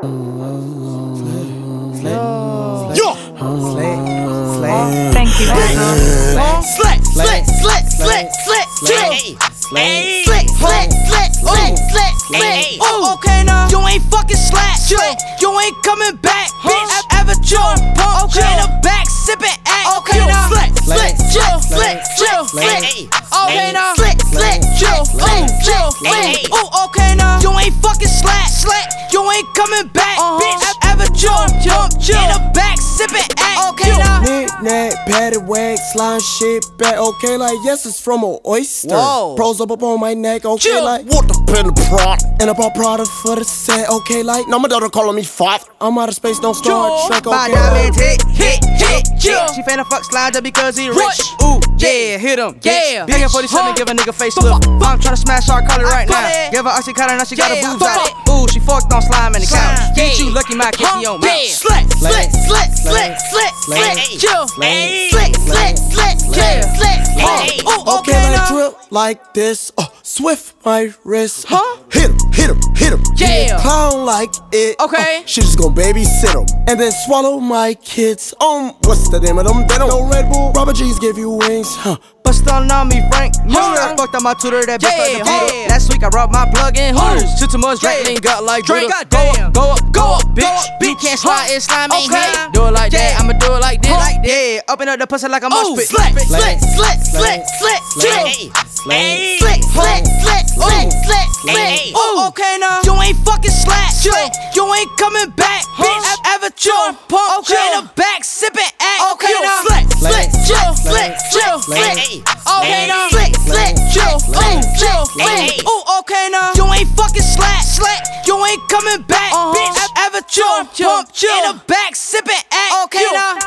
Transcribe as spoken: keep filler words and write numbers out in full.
Yo! Thank you. Slick, slick, slick, slick, slick, slick, slick, slick, slick, slick, slick, slick. Oh, okay now. You ain't fucking slack. You ain't coming back, bitch. Ever chill, pump in the back, sipping act. Okay now. Slick, slick, chill, slick, chill, slick. Okay now. Slick, slick, chill, slick, chill, slick. Oh, okay now. You ain't fucking slack, slack. You ain't coming back, bitch. Ever chill, pump in the back, sipping act. Okay now. Knick-knack, paddywhack, slime shit back, okay, like, yes, it's from an oyster. Whoa. Pros up up on my neck, okay, Chill. like, What the pen prod? and I bought product for the set, okay, like, Now my daughter calling me fat. I'm out of space, don't Star Trek, My okay, diamond like, hit, hit, hit, Chill. hit. She finna fuck slime just because he rich. What? Ooh, yeah, hit him. Yeah. Big and forty-seven, Huh? give a nigga facelift. I'm tryna smash our color right got now. it. Give her oxycontin, now she got Yeah. a booze out. Fuck. Ooh, she fucked on slime in the couch. Yeah. Bitch, you lucky my kissy on mouth. Yeah. Slick, slick, slick, slick, slick, slick, chill, slick, slick, slick, slick, slick, slick. Oh, okay, okay like, now. drip like this, uh, swift my wrist, uh, Huh? hit him, hit him, hit him, Yeah. clown like it, Okay. uh, she just gon' babysit him, and then swallow my kids, um, what's the name of them, they don't know Red Bull, Robert G's give you wings, huh, But stunning on me, Frank. Huh? I fucked on my tutor, that bitch Yeah, like the Buddha. yeah. Last week I rubbed my plug in Hooters. Huh? Too too much drink, Yeah. lean gut like Drink, Buddha. goddamn. Go up, go up, Go up, bitch. go up, You bitch. can't slide Huh? it, slime ain't Okay. hit. Do it like that, Yeah. I'ma do it like this. Huh? Like yeah, open up the pussy like a mosh Oh, pit. slick, slick, slick, slick, slick, chill, slick, slick, slick, slick, slick, slick. Oh, okay now. You ain't fucking slack, you ain't coming back, bitch. Ever chill, pump in the back, sipping act. Okay now. Slick, slick, chill, slick, chill, slick. Okay now. Slick, slick, chill, slick, chill, slick. Oh, okay now. You ain't fucking slack, slack. You ain't coming back, bitch. Ever chill, pump in the back, sipping act. Okay now.